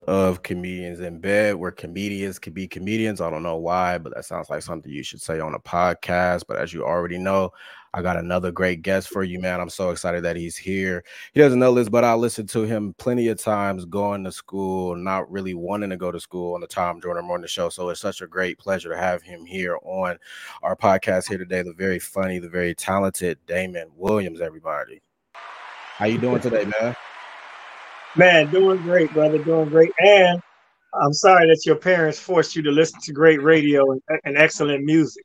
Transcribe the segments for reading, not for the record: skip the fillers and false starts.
of comedians in bed where comedians can be comedians. I don't know why, but that sounds like something you should say on a podcast. But as you already know, I got another great guest for you, man. I'm so excited that he's here. He doesn't know this, but I listened to him plenty of times going to school, not really wanting to go to school on the Tom Jordan Morning Show. So it's such a great pleasure to have him here on our podcast here today. The very funny, the very talented Damon Williams, everybody. How you doing today, man? Man, doing great, brother. Doing great. And I'm sorry that your parents forced you to listen to great radio and excellent music.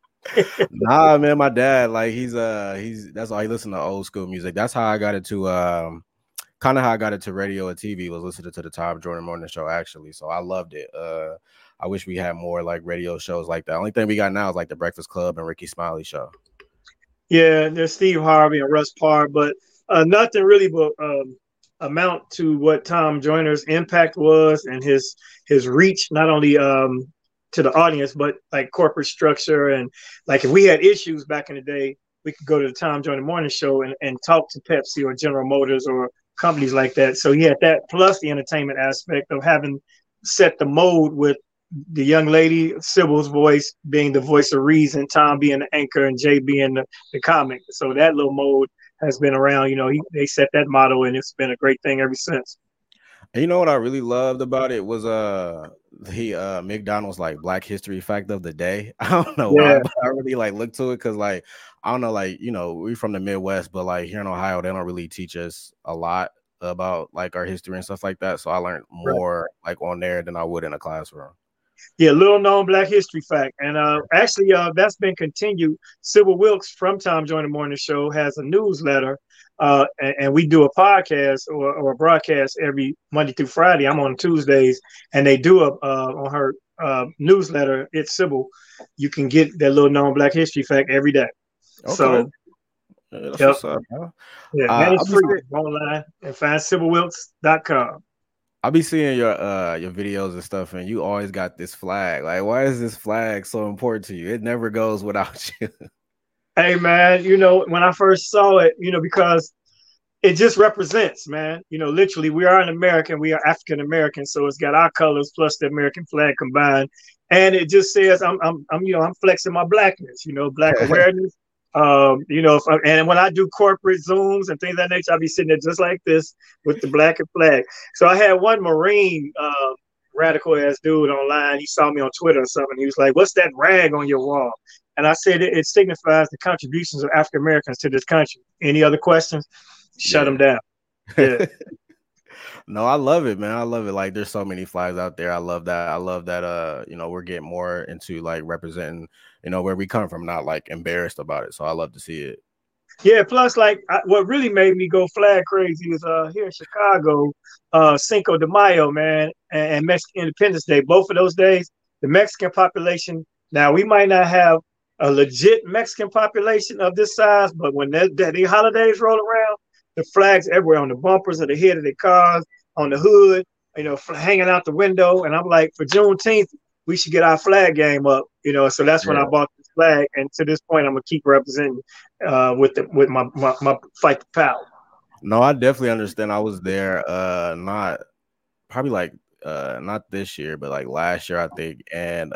Nah, man, my dad, like he's that's why he listened to old school music. That's how I got into kind of how I got into radio and TV was listening to the Tom Jordan Morning Show actually. So I loved it. I wish we had more like radio shows like that. Only thing we got now is like the Breakfast Club and Ricky Smiley show. Yeah, there's Steve Harvey and Russ Parr, but nothing really but amount to what Tom Joyner's impact was and his reach, not only to the audience, but like corporate structure. And like if we had issues back in the day, we could go to the Tom Joyner Morning Show and talk to Pepsi or General Motors or companies like that. So he had that plus the entertainment aspect of having set the mold with the young lady, Sybil's voice being the voice of reason, Tom being the anchor, and Jay being the comic. So that little mode has been around. They set that motto, and it's been a great thing ever since. And you know what I really loved about it was the McDonald's like Black History fact of the day. I don't know why, Yeah, but I really like looked to it because like I don't know, like we're from the Midwest, but like here in Ohio, they don't really teach us a lot about like our history and stuff like that. So I learned right. more like on there than I would in a classroom. Yeah, little known Black history fact. And actually, that's been continued. Sybil Wilkes from Tom Joyner Morning Show has a newsletter, and we do a podcast or a broadcast every Monday through Friday. I'm on Tuesdays, and they do on her newsletter. It's Sybil. You can get that little known Black history fact every day. Okay, So, yeah, that's yep, what's up, huh? yeah, and it's I'll be free. seeing, Go online and find SybilWilkes.com. I'll be seeing your videos and stuff, and you always got this flag. Like, why is this flag so important to you? It never goes without you. Hey man, when I first saw it, because it just represents, man. Literally, we are an American, we are African American, so it's got our colors plus the American flag combined, and it just says I'm flexing my blackness, black awareness. And when I do corporate Zooms and things of that nature, I'll be sitting there just like this with the black and flag. So I had one Marine radical ass dude online. He saw me on Twitter or something. He was like, "What's that rag on your wall?" And I said, "It signifies the contributions of African Americans to this country." Any other questions? Shut them Yeah. down. Yeah. No, I love it, man. I love it. Like there's so many flags out there. I love that. I love that we're getting more into like representing, where we come from, not like embarrassed about it. So I love to see it. Yeah, plus, like, what really made me go flag crazy was here in Chicago, Cinco de Mayo, man, and Mexican Independence Day. Both of those days, the Mexican population. Now, we might not have a legit Mexican population of this size, but when the holidays roll around, the flags everywhere on the bumpers of the head of the cars, on the hood, hanging out the window. And I'm like, for Juneteenth, we should get our flag game up, So that's when I Yeah. bought this flag, and to this point, I'm gonna keep representing with my fight the power. No, I definitely understand. I was there, not probably like not this year, but like last year, I think. And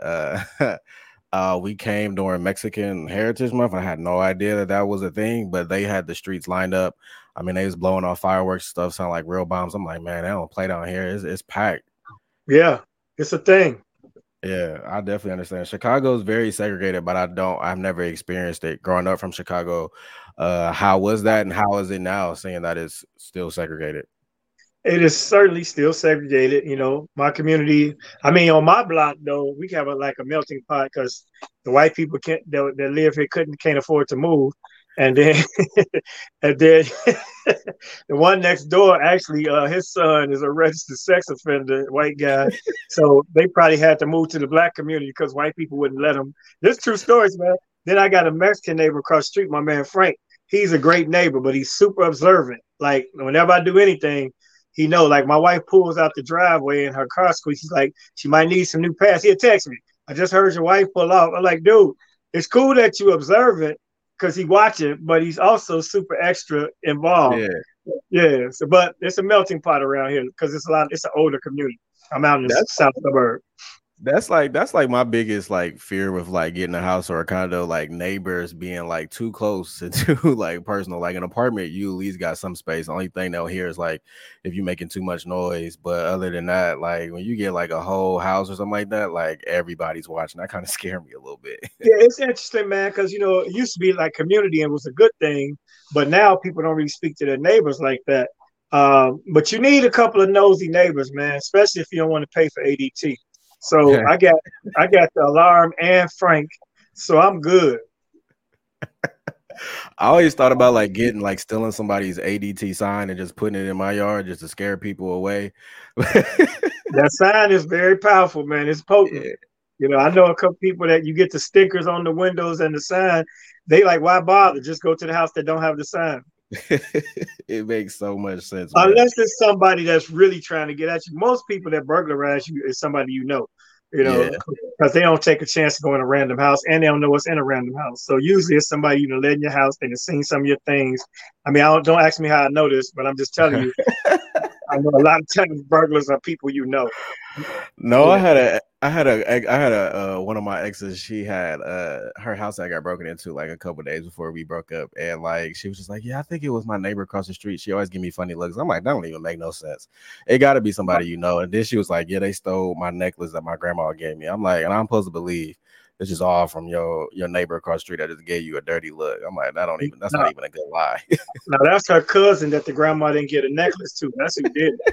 we came during Mexican Heritage Month. I had no idea that that was a thing, but they had the streets lined up. I mean, they was blowing off fireworks stuff, sound like real bombs. I'm like, man, they don't play down here. It's packed. Yeah, it's a thing. Yeah, I definitely understand. Chicago is very segregated, but I've never experienced it growing up from Chicago. How was that and how is it now, seeing that it's still segregated? It is certainly still segregated. My community. I mean, on my block though, we have like a melting pot because the white people that live here can't afford to move, and then and then the one next door actually, his son is a registered sex offender, white guy. So they probably had to move to the black community because white people wouldn't let them. This true stories, man. Then I got a Mexican neighbor across the street, my man Frank. He's a great neighbor, but he's super observant. Like whenever I do anything, he know. Like my wife pulls out the driveway in her car squeaks. She's like, she might need some new pads. He'll text me. I just heard your wife pull off. I'm like, dude, it's cool that you observe it because he watching, but he's also super extra involved. Yeah. Yeah, so, but it's a melting pot around here because it's an older community. I'm out in the That's south suburb. that's like my biggest like fear with like getting a house or a condo, like neighbors being like too close and too like personal. Like an apartment, you at least got some space. The only thing they'll hear is like if you're making too much noise. But other than that, like when you get like a whole house or something like that, like everybody's watching. That kind of scare me a little bit. Yeah, it's interesting, man, because it used to be like community and was a good thing, but now people don't really speak to their neighbors like that. But you need a couple of nosy neighbors, man, especially if you don't want to pay for ADT. So I got the alarm and Frank, so I'm good. I always thought about like getting like stealing somebody's ADT sign and just putting it in my yard just to scare people away. That sign is very powerful, man. It's potent. Yeah. I know a couple people that you get the stickers on the windows and the sign. They like, why bother? Just go to the house that don't have the sign. It makes so much sense, man. Unless it's somebody that's really trying to get at you. Most people that burglarize you is somebody Yeah. because they don't take a chance to go in a random house and they don't know what's in a random house. So usually it's somebody led in your house, they have seen some of your things. I mean, don't ask me how I know this, but I'm just telling you. I know a lot of times burglars are people you know. No, Yeah. I had a one of my exes. She had her house that got broken into like a couple days before we broke up, and like she was just like, "Yeah, I think it was my neighbor across the street." She always give me funny looks. I'm like, "That don't even make no sense. It got to be somebody you know." And then she was like, "Yeah, they stole my necklace that my grandma gave me." I'm like, and I'm supposed to believe this is all from your neighbor across the street that just gave you a dirty look. I'm like, that's No, not even a good lie. no, that's her cousin that the grandma didn't get a necklace to. That's who did it.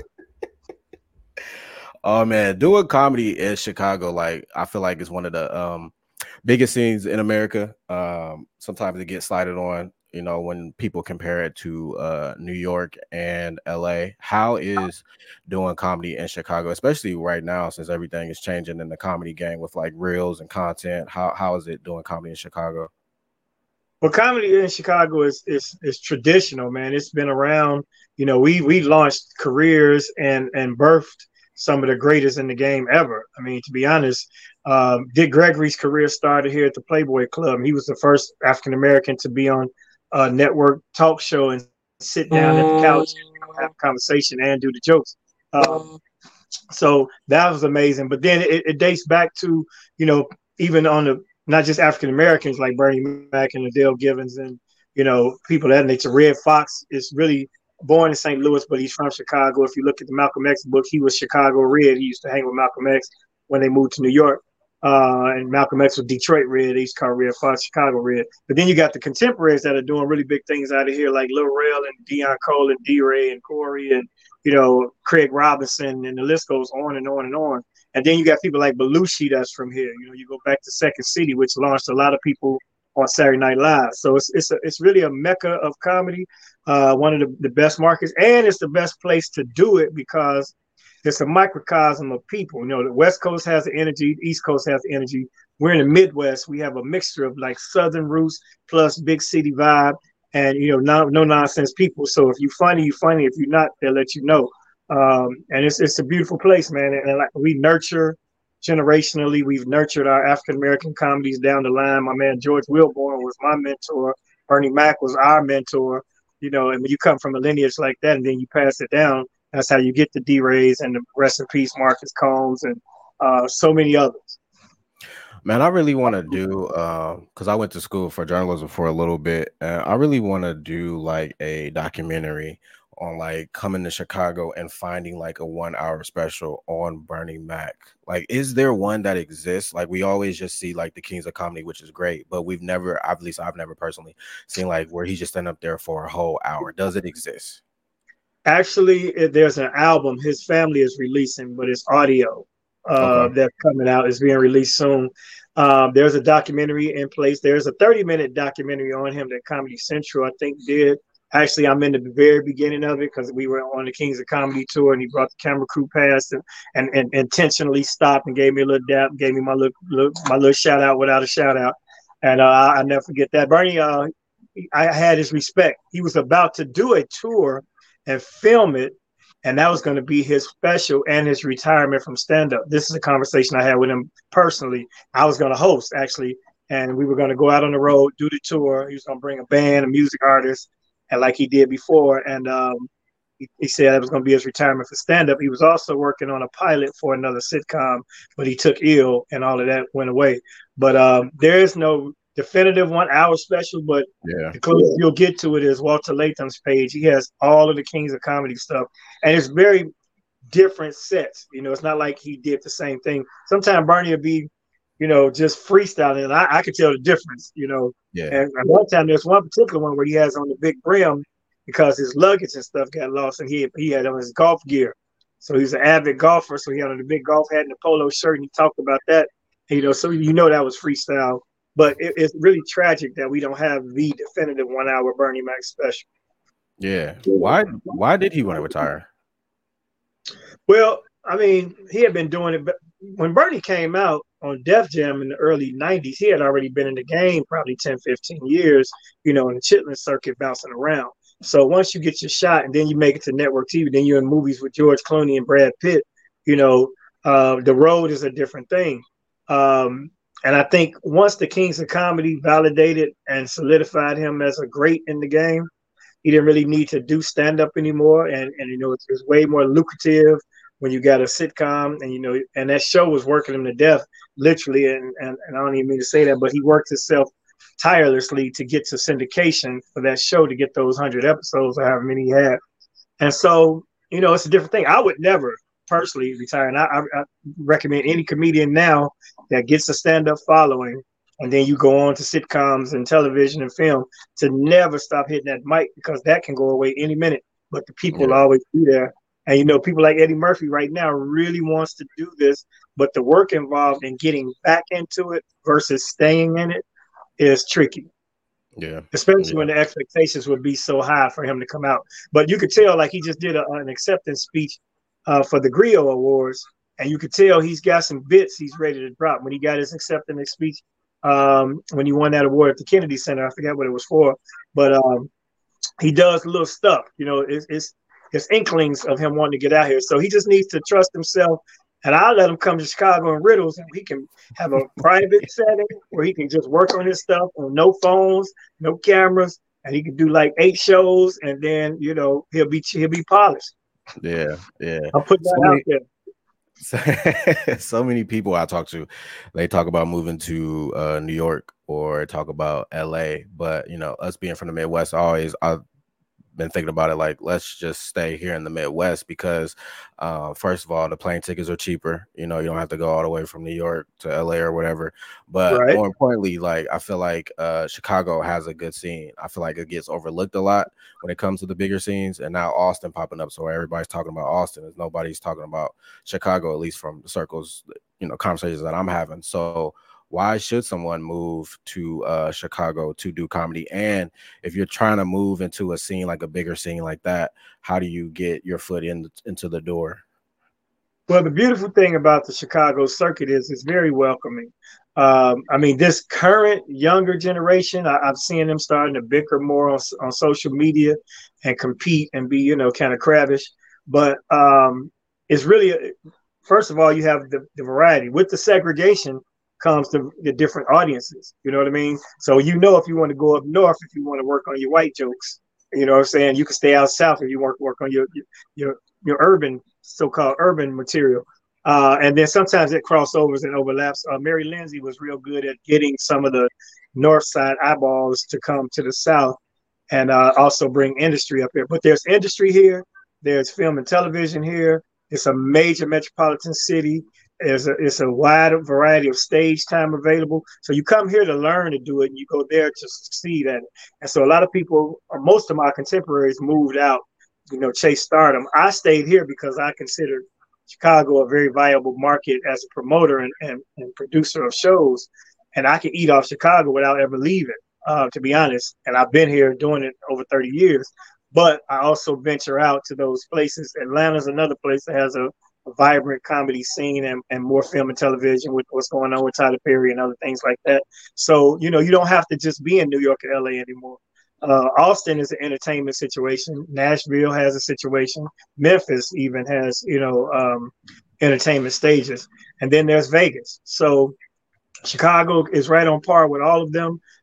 Oh man, doing comedy in Chicago, like I feel like it's one of the biggest scenes in America. Sometimes it gets slighted on, when people compare it to New York and LA. How is doing comedy in Chicago, especially right now since everything is changing in the comedy game with like reels and content? How is it doing comedy in Chicago? Well, comedy in Chicago is traditional, man. It's been around. We launched careers and birthed some of the greatest in the game ever. I mean, to be honest, Dick Gregory's career started here at the Playboy Club. He was the first African American to be on a network talk show and sit down at the couch and have a conversation and do the jokes. So that was amazing. But then it dates back to, even on the not just African Americans like Bernie Mac and Adele Givens and, people that nature. Red Fox is really born in St. Louis, but he's from Chicago. If you look at the Malcolm X book, he was Chicago Red. He used to hang with Malcolm X when they moved to New York. And Malcolm X was Detroit Red. They used to call Red Fox Chicago Red. But then you got the contemporaries that are doing really big things out of here, like Lil Rel and Deion Cole and D-Ray and Corey and, Craig Robinson, and the list goes on and on and on. And then you got people like Belushi that's from here. You go back to Second City, which launched a lot of people on Saturday Night Live. So it's really a mecca of comedy, one of the best markets, and it's the best place to do it because it's a microcosm of people. The West Coast has the energy, the East Coast has the energy. We're in the Midwest. We have a mixture of like Southern roots plus big city vibe, and no nonsense people. So if you're funny, you're funny. If you're not, they'll let you know. And it's a beautiful place, man. And like we nurture generationally, we've nurtured our African American comedies down the line. My man George Wilborn was my mentor. Bernie Mac was our mentor. And when you come from a lineage like that, and then you pass it down, that's how you get the D-Rays and the rest in peace Marcus Combs and so many others. Man, I really want to do because I went to school for journalism for a little bit, and I really want to do like a documentary on like coming to Chicago and finding like a 1 hour special on Bernie Mac. Like, is there one that exists? Like, we always just see like the Kings of Comedy, which is great, but we've never, at least I've never personally seen like where he's just standing up there for a whole hour. Does it exist? Actually, there's an album his family is releasing, but it's audio Okay. that's coming out. It's being released soon. There's a documentary in place. There's a 30-minute documentary on him that Comedy Central, I think, did. Actually, I'm in the very beginning of it because we were on the Kings of Comedy tour, and he brought the camera crew past and intentionally stopped and gave me a little dap, gave me my little shout out without a shout out, and I'll never forget that. Bernie, I had his respect. He was about to do a tour and film it, and that was going to be his special and his retirement from stand-up. This is a conversation I had with him personally. I was going to host, actually, and we were going to go out on the road, do the tour. He was going to bring a band, a music artist, and like he did before. And he said it was going to be his retirement for stand-up. He was also working on a pilot for another sitcom, but he took ill and all of that went away. But there is no definitive 1 hour special, but the closest you'll get to it is Walter Latham's page. He has all of the Kings of Comedy stuff, and it's very different sets. It's not like he did the same thing. Sometimes Bernie will be, just freestyling, and I could tell the difference, Yeah. And at one time, there's one particular one where he has on the big brim because his luggage and stuff got lost, and he had on his golf gear. So he's an avid golfer, so he had on the big golf hat and the polo shirt, and he talked about that. So that was freestyle. But it's really tragic that we don't have the definitive 1 hour Bernie Mac special. Yeah. Why did he want to retire? Well, I mean, he had been doing it, but when Bernie came out on Def Jam in the early 90s, he had already been in the game probably 10, 15 years, in the Chitlin circuit bouncing around. So once you get your shot and then you make it to network TV, then you're in movies with George Clooney and Brad Pitt, the road is a different thing. And I think once the Kings of Comedy validated and solidified him as a great in the game, he didn't really need to do stand-up anymore. And it's way more lucrative when you got a sitcom, and that show was working him to death, literally. And I don't even mean to say that, but he worked himself tirelessly to get to syndication for that show, to get those 100 episodes or however many he had. And so, it's a different thing. I would never personally retire. And I recommend any comedian now that gets a stand-up following, and then you go on to sitcoms and television and film, to never stop hitting that mic, because that can go away any minute. But the people will always be there. And, people like Eddie Murphy right now really wants to do this, but the work involved in getting back into it versus staying in it is tricky. Yeah. Especially when the expectations would be so high for him to come out. But you could tell, like, he just did an acceptance speech for the Griot Awards, and you could tell he's got some bits he's ready to drop. When he got his acceptance speech, when he won that award at the Kennedy Center, I forgot what it was for, but he does little stuff. It's inklings of him wanting to get out here. So he just needs to trust himself. And I'll let him come to Chicago and Riddles, and we can have a private setting where he can just work on his stuff on no phones, no cameras, and he can do like 8 shows, and then he'll be polished. Yeah. I'll put that out there. So many people I talk to, they talk about moving to New York or talk about LA, but us being from the Midwest, I've been thinking about it like, let's just stay here in the Midwest, because first of all, the plane tickets are cheaper. You don't have to go all the way from New York to LA or whatever. But more importantly, like, I feel like Chicago has a good scene. I feel like it gets overlooked a lot when it comes to the bigger scenes, and now Austin popping up. So everybody's talking about Austin, as nobody's talking about Chicago, at least from the circles, conversations that I'm having. So why should someone move to Chicago to do comedy? And if you're trying to move into a scene, like a bigger scene like that, how do you get your foot into the door? Well, the beautiful thing about the Chicago circuit is it's very welcoming. This current younger generation, I've seen them starting to bicker more on social media and compete and be, kind of crabbish. But it's really, first of all, you have the variety. With the segregation comes the different audiences. You know what I mean? So, if you want to go up north, if you want to work on your white jokes, you know what I'm saying? You can stay out south if you work on your urban, so-called urban material. And then sometimes it crossovers and overlaps. Mary Lindsay was real good at getting some of the north side eyeballs to come to the south, and also bring industry up here. But there's industry here. There's film and television here. It's a major metropolitan city. It's a wide variety of stage time available. So you come here to learn to do it, and you go there to succeed at it. And so a lot of people, or most of my contemporaries, moved out, chase stardom. I stayed here because I considered Chicago a very viable market as a promoter and producer of shows. And I could eat off Chicago without ever leaving, to be honest. And I've been here doing it over 30 years. But I also venture out to those places. Atlanta's another place that has a vibrant comedy scene and more film and television with what's going on with Tyler Perry and other things like that. So, you don't have to just be in New York or LA anymore. Austin is an entertainment situation. Nashville has a situation. Memphis even has, entertainment stages. And then there's Vegas. So Chicago is right on par with all of them.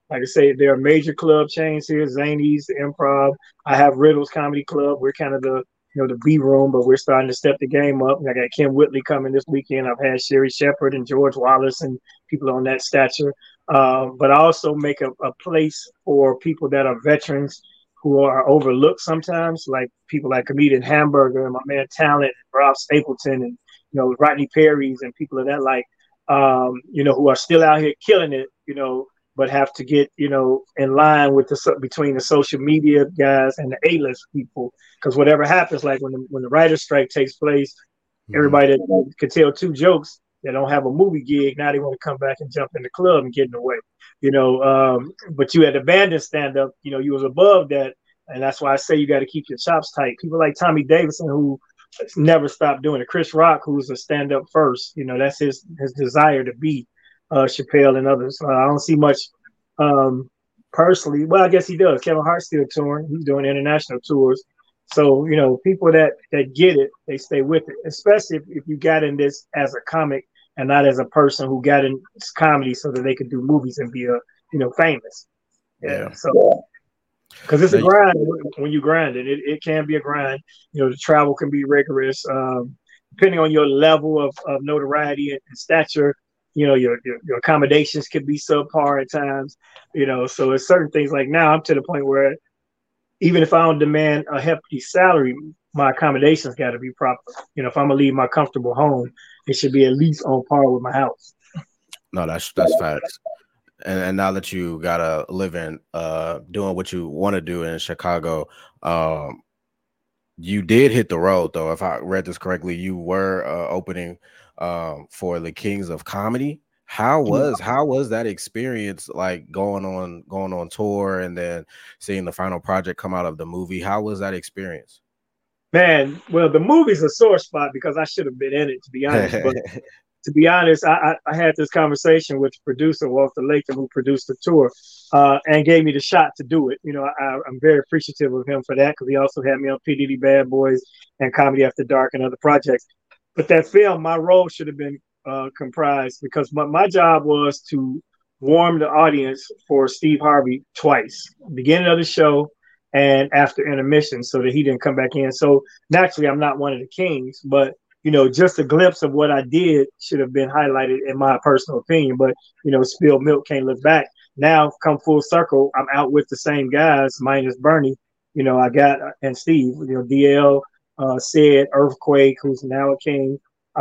Like I say, there are major club chains here, Zanies, Improv. I have Riddles Comedy Club. We're kind of the B room, but we're starting to step the game up. I got Kim Whitley coming this weekend. I've had Sherry Shepard and George Wallace and people on that stature. But I also make a place for people that are veterans who are overlooked sometimes, like people like comedian Hamburger and my man Talent, Rob Stapleton, and Rodney Perry's and people of that like, who are still out here killing it, but have to get in line with between the social media guys and the A-list people, because whatever happens, like when the writer's strike takes place, everybody that could tell two jokes, they don't have a movie gig, now they want to come back and jump in the club and get in the way, but you had abandoned stand-up, you was above that, and that's why I say you got to keep your chops tight. People like Tommy Davidson, who never stopped doing it. Chris Rock, who's a stand-up first, that's his desire to be Chappelle and others. I don't see much personally. Well, I guess he does. Kevin Hart's still touring. He's doing international tours. So, people that get it, they stay with it, especially if you got in this as a comic and not as a person who got in comedy so that they could do movies and be famous. Yeah. So, because it's a grind when you grind it. It can be a grind. The travel can be rigorous. Depending on your level of notoriety and stature, your accommodations can be subpar at times. So it's certain things. Like now, I'm to the point where even if I don't demand a hefty salary, my accommodations got to be proper. If I'm gonna leave my comfortable home, it should be at least on par with my house. No, that's facts. And now that you got a living, doing what you want to do in Chicago, you did hit the road though. If I read this correctly, you were opening for the Kings of Comedy. How was that experience like going on tour and then seeing the final project come out of the movie? How was that experience? Man, well, the movie's a sore spot because I should have been in it, to be honest. But to be honest, I had this conversation with the producer, Walter Latham, who produced the tour, and gave me the shot to do it. I'm very appreciative of him for that, because he also had me on P. Diddy Bad Boys and Comedy After Dark and other projects. But that film, my role should have been comprised, because my job was to warm the audience for Steve Harvey twice, beginning of the show and after intermission, so that he didn't come back in. So naturally, I'm not one of the kings, but just a glimpse of what I did should have been highlighted, in my personal opinion. But spilled milk can't look back. Now, come full circle, I'm out with the same guys minus Bernie. I got and Steve. DL, Sid, Earthquake, who's now a king.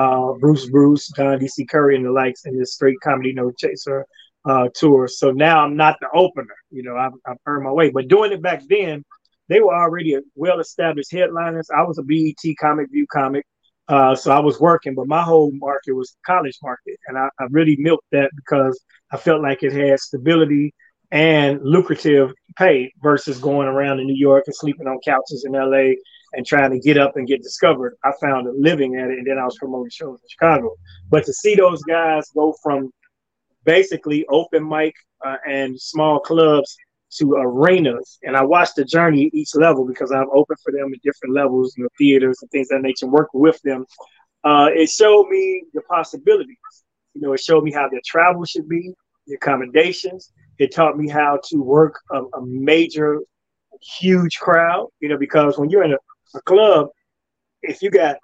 Bruce, John D.C. Curry, and the likes in this Straight Comedy No Chaser tour. So now I'm not the opener. I've earned my way. But doing it back then, they were already well-established headliners. I was a BET Comic View comic. So I was working, but my whole market was the college market. And I really milked that because I felt like it had stability and lucrative pay versus going around in New York and sleeping on couches in LA and trying to get up and get discovered. I found a living at it, and then I was promoting shows in Chicago. But to see those guys go from basically open mic and small clubs to arenas, and I watched the journey at each level, because I've opened for them at different levels, theaters and things of that nature, work with them. It showed me the possibilities. It showed me how their travel should be, the accommodations. It taught me how to work a major, huge crowd, because when you're in a club, if you got,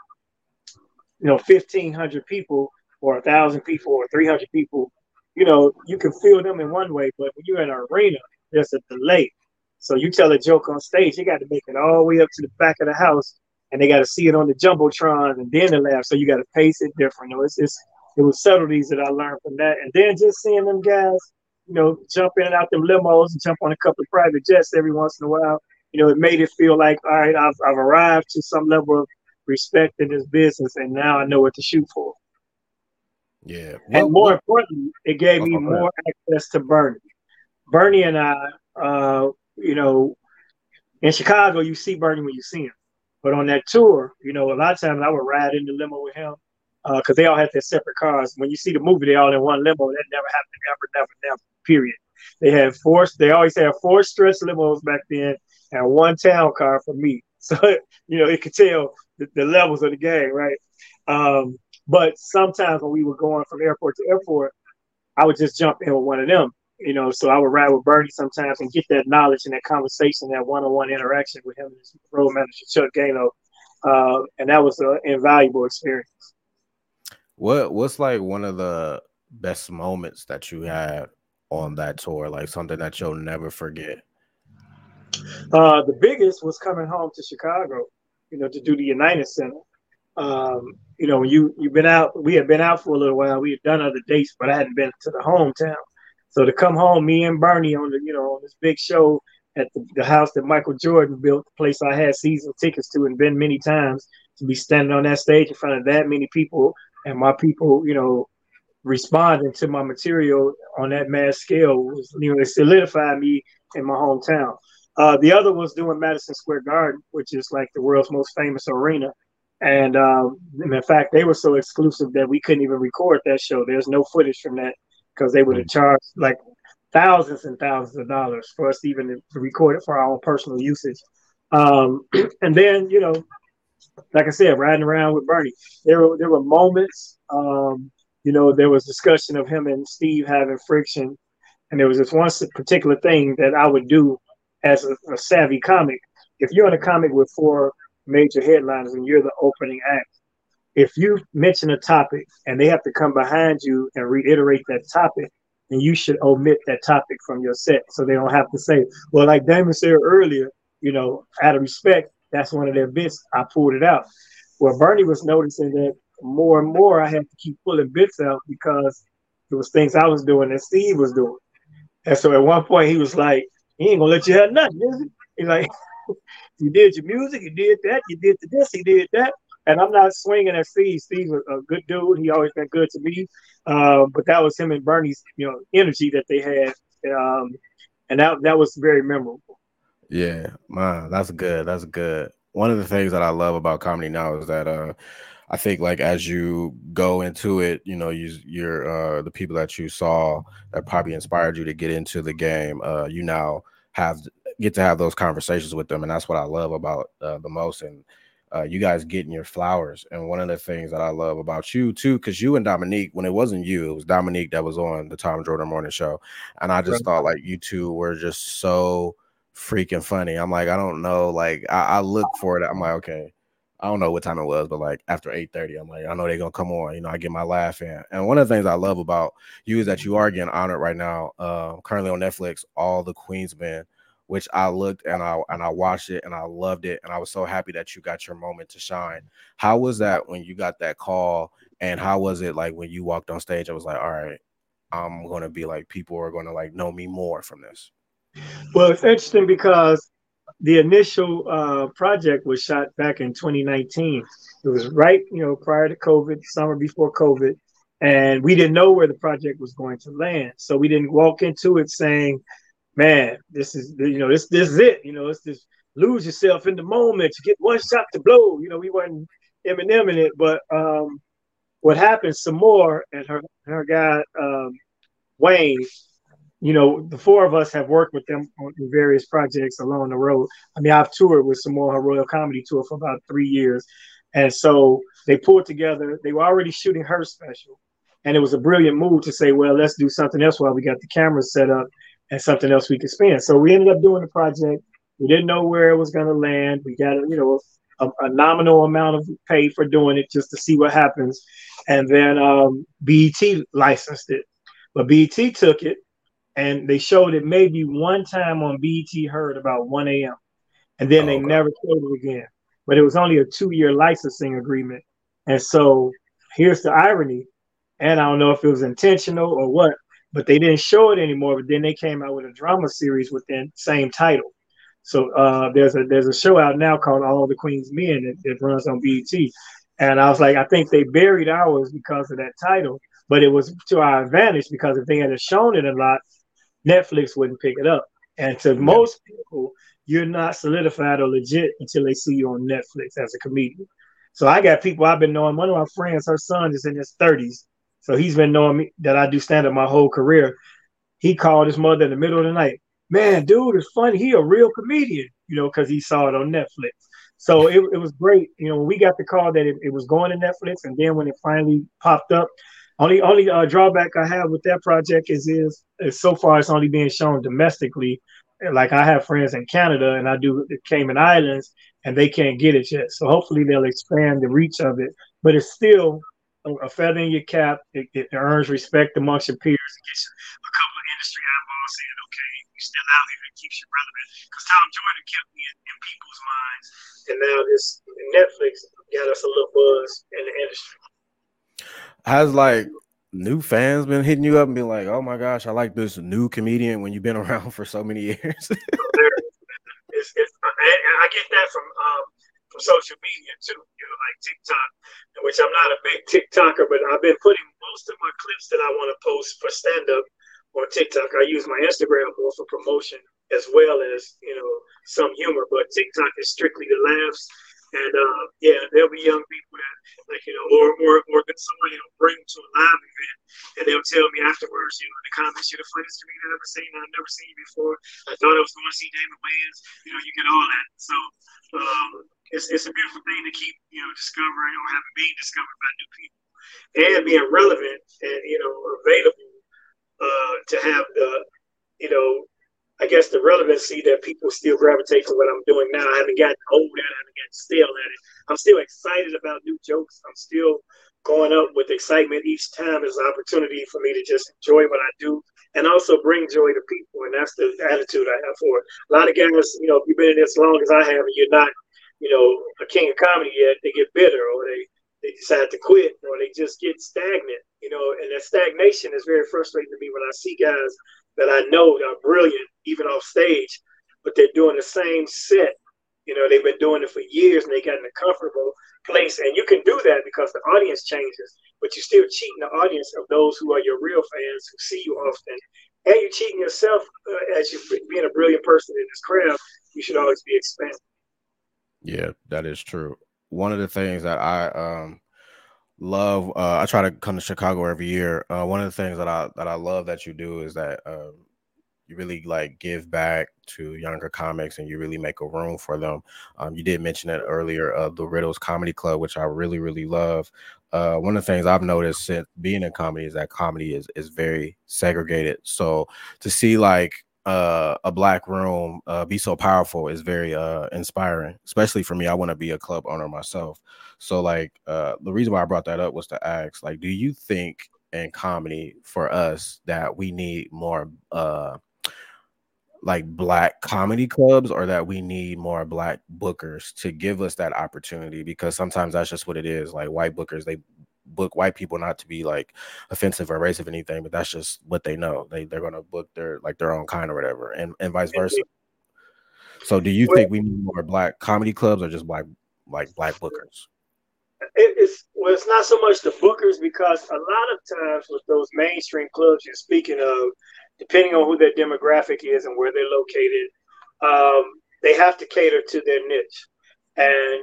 1,500 people or 1,000 people or 300 people, you can feel them in one way, but when you're in an arena, there's a delay. So you tell a joke on stage, you got to make it all the way up to the back of the house, and they got to see it on the jumbotron and then the laugh. So you got to pace it different. It was subtleties that I learned from that, and then just seeing them guys, jump in and out them limos and jump on a couple of private jets every once in a while. It made it feel like, all right, I've arrived to some level of respect in this business, and now I know what to shoot for. Yeah, and more importantly, it gave me more access to Bernie. Bernie and I, in Chicago, you see Bernie when you see him. But on that tour, a lot of times I would ride in the limo with him because they all had their separate cars. When you see the movie, they all in one limo. That never happened, never, period. They always had 4 stretch limos back then and 1 town car for me. So, it could tell the levels of the game, right? But sometimes when we were going from airport to airport, I would just jump in with one of them. So I would ride with Bernie sometimes and get that knowledge and that conversation, that one-on-one interaction with him and his road manager, Chuck Gano. And that was an invaluable experience. What's like one of the best moments that you had on that tour? Like something that you'll never forget? The biggest was coming home to Chicago, to do the United Center. When you've been out, we had been out for a little while. We had done other dates, but I hadn't been to the hometown. So to come home, me and Bernie on on this big show at the house that Michael Jordan built, the place I had season tickets to and been many times, to be standing on that stage in front of that many people and my people, responding to my material on that mass scale was, it solidified me in my hometown. The other was doing Madison Square Garden, which is like the world's most famous arena. And in fact, they were so exclusive that we couldn't even record that show. There's no footage from that because they would have charged like thousands and thousands of dollars for us even to record it for our own personal usage. And then, like I said, riding around with Bernie, there were moments, there was discussion of him and Steve having friction. And there was this one particular thing that I would do as a savvy comic. If you're in a comic with 4 major headliners and you're the opening act, if you mention a topic and they have to come behind you and reiterate that topic, then you should omit that topic from your set so they don't have to say, well, like Damon said earlier, out of respect, that's one of their bits. I pulled it out. Well, Bernie was noticing that more and more I had to keep pulling bits out because it was things I was doing that Steve was doing. And so at one point he was like, he ain't gonna let you have nothing, is he? He's like, you did your music, you did that, you did this, he did that. And I'm not swinging at Steve. Steve's a good dude. He always been good to me. But that was him and Bernie's, energy that they had. And that was very memorable. Yeah, man, that's good. That's good. One of the things that I love about comedy now is that I think like as you go into it, you're the people that you saw that probably inspired you to get into the game. You now get to have those conversations with them, and that's what I love about the most. And you guys getting your flowers. And one of the things that I love about you too, because you and Dominique, when it wasn't you, it was Dominique that was on the Tom Jordan Morning Show, and I just thought like you two were just so freaking funny. I'm like, I don't know, like I look for it. I'm like, okay, I don't know what time it was, but like after 8:30, I'm like, I know they're gonna come on. I get my laugh in. And one of the things I love about you is that you are getting honored right now, currently on Netflix, All the Queensmen, which I looked and I watched it and I loved it. And I was so happy that you got your moment to shine. How was that when you got that call? And how was it like when you walked on stage? I was like, all right, I'm going to be like, people are going to like know me more from this. Well, it's interesting because the initial project was shot back in 2019. It was right, prior to COVID, summer before COVID. And we didn't know where the project was going to land. So we didn't walk into it saying, man, this is, this is it. It's just lose yourself in the moment. You get one shot to blow. We weren't Eminem in it. But what happened, some more, and her guy, Wayne, the 4 of us have worked with them on various projects along the road. I mean, I've toured with Samoa Royal Comedy Tour for about 3 years. And so they pulled together. They were already shooting her special. And it was a brilliant move to say, well, let's do something else while we got the cameras set up and something else we could spend. So we ended up doing the project. We didn't know where it was going to land. We got, a nominal amount of pay for doing it just to see what happens. And then BET licensed it. But BET took it and they showed it maybe one time on BET Heard about 1 a.m. And then they never showed it again. But it was only a 2-year licensing agreement. And so here's the irony. And I don't know if it was intentional or what, but they didn't show it anymore. But then they came out with a drama series with the same title. So there's a show out now called All the Queensmen that runs on BET. And I was like, I think they buried ours because of that title. But it was to our advantage because if they had shown it a lot, Netflix wouldn't pick it up. And to most people, you're not solidified or legit until they see you on Netflix as a comedian. So I got people I've been knowing. One of my friends, her son is in his 30s. So he's been knowing me that I do stand-up my whole career. He called his mother in the middle of the night. Man, dude, it's funny. He a real comedian, because he saw it on Netflix. So it was great. When we got the call that it was going to Netflix, and then when it finally popped up, Only drawback I have with that project is so far it's only being shown domestically. Like I have friends in Canada and I do the Cayman Islands and they can't get it yet. So hopefully they'll expand the reach of it. But it's still a feather in your cap. It earns respect amongst your peers. It gets a couple of industry eyeballs saying, okay, you're still out here. It keeps you relevant. Because Tom Jordan kept me in people's minds. And now this Netflix got us a little buzz in the industry. Has like new fans been hitting you up and be like, "Oh my gosh, I like this new comedian," when you've been around for so many years? I get that from social media too, like TikTok, which I'm not a big TikToker, but I've been putting most of my clips that I want to post for stand up on TikTok. I use my Instagram more for promotion as well as some humor, but TikTok is strictly the laughs. And there'll be young people that or someone bring them to a live event, and they'll tell me afterwards, the comments, you're the funniest comedian I've ever seen. I've never seen you before. I thought I was going to see Damon Wayans. You get all that. So it's a beautiful thing to keep discovering or having being discovered by new people and being relevant and available to have the I guess the relevancy that people still gravitate to what I'm doing now. I haven't gotten old at it. I haven't gotten stale at it. I'm still excited about new jokes. I'm still going up with excitement each time. It's an opportunity for me to just enjoy what I do and also bring joy to people. And that's the attitude I have for it. A lot of guys, if you've been in this as long as I have and you're not, a king of comedy yet, they get bitter or they decide to quit or they just get stagnant, and that stagnation is very frustrating to me when I see guys that I know that are brilliant, even off stage, but they're doing the same set. They've been doing it for years and they got in a comfortable place. And you can do that because the audience changes, but you're still cheating the audience of those who are your real fans who see you often. And you're cheating yourself as you being a brilliant person in this craft. You should always be expanding. Yeah, that is true. One of the things that I love, I try to come to Chicago every year. One of the things that I love that you do is that you really like give back to younger comics and you really make a room for them. You did mention it earlier, the Riddles Comedy Club, which I really, really love. One of the things I've noticed since being in comedy is that comedy is very segregated. So to see like a black room be so powerful is very inspiring, especially for me. I want to be a club owner myself. So like the reason why I brought that up was to ask, like, do you think in comedy for us that we need more like black comedy clubs, or that we need more black bookers to give us that opportunity? Because sometimes that's just what it is. Like white bookers, they book white people not to be like offensive or racist or anything, but that's just what they know. They're gonna book their own kind or whatever, and vice versa. So do you think we need more black comedy clubs or just black bookers? It's not so much the bookers, because a lot of times with those mainstream clubs you're speaking of, depending on who their demographic is and where they're located, they have to cater to their niche. And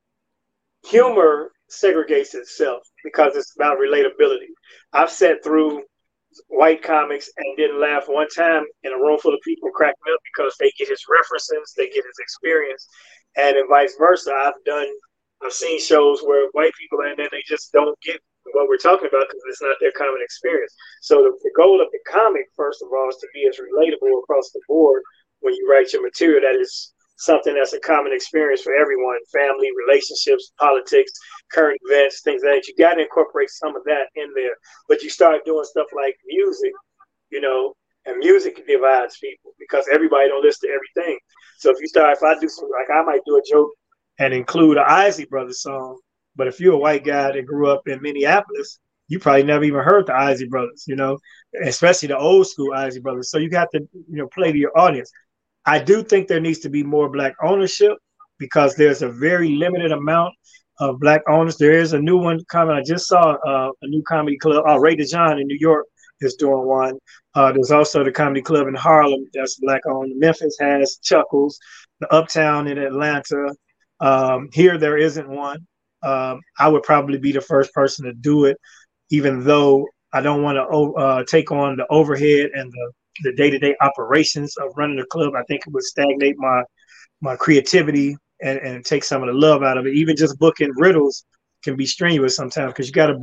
humor segregates itself because it's about relatability. I've sat through white comics and didn't laugh one time in a room full of people cracking up because they get his references, they get his experience, and vice versa. I've seen shows where white people and then they just don't get what we're talking about because it's not their common experience. So the goal of the comic, first of all, is to be as relatable across the board when you write your material. That is something that's a common experience for everyone: family, relationships, politics, current events, things like that. You got to incorporate some of that in there. But you start doing stuff like music, and music divides people because everybody don't listen to everything. So if I do some, like I might do a joke and include an Isley Brothers song, but if you're a white guy that grew up in Minneapolis, you probably never even heard the Isley Brothers, especially the old school Isley Brothers. So you got to, play to your audience. I do think there needs to be more black ownership because there's a very limited amount of black owners. There is a new one coming. I just saw a new comedy club. Ray DeJohn in New York is doing one. There's also the comedy club in Harlem that's black owned. Memphis has Chuckles. The Uptown in Atlanta. Here there isn't one. I would probably be the first person to do it, even though I don't want to take on the overhead and the day-to-day operations of running the club. I think it would stagnate my creativity and take some of the love out of it. Even just booking riddles can be strenuous sometimes because you got to book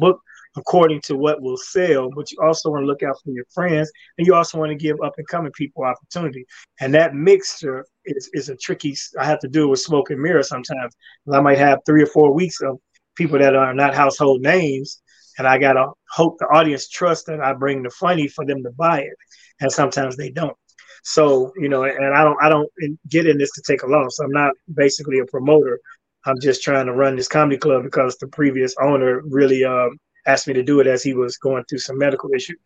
according to what will sell, but you also want to look out for your friends, and you also want to give up and coming people opportunity. And that mixture is a tricky. I have to do it with smoke and mirror sometimes. I might have 3 or 4 weeks of people that are not household names, and I gotta hope the audience trusts that I bring the funny for them to buy it, and sometimes they don't. So, and I don't get in this to take a loss. I'm not basically a promoter. I'm just trying to run this comedy club because the previous owner really asked me to do it as he was going through some medical issues.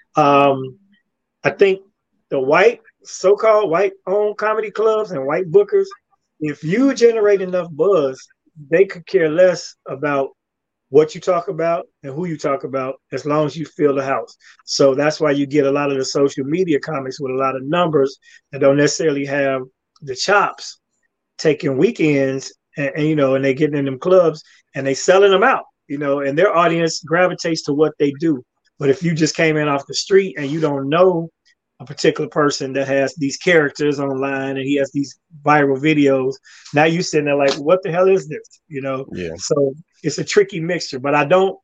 I think the so-called white-owned comedy clubs and white bookers, if you generate enough buzz, they could care less about what you talk about and who you talk about, as long as you fill the house. So that's why you get a lot of the social media comics with a lot of numbers that don't necessarily have the chops, taking weekends and they get in them clubs and they selling them out, and their audience gravitates to what they do. But if you just came in off the street and you don't know a particular person that has these characters online and he has these viral videos, now you sitting there like, what the hell is this? Yeah. So it's a tricky mixture, but I don't